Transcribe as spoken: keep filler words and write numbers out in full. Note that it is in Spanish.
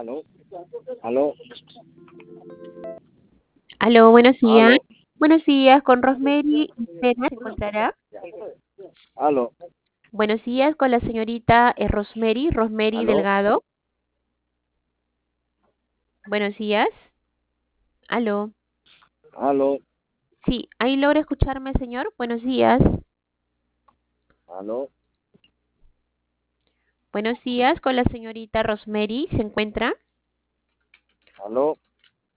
Aló, aló, Aló, buenos días. aló, Buenos días, con Rosemary Isela, ¿se encontrará? aló, Buenos días, con la señorita eh, Rosemary, Rosemary aló, Delgado. Buenos días. Aló. aló, Sí, ahí logra escucharme, señor. Buenos días. aló, Buenos días, con la señorita Rosemary, ¿se encuentra? aló.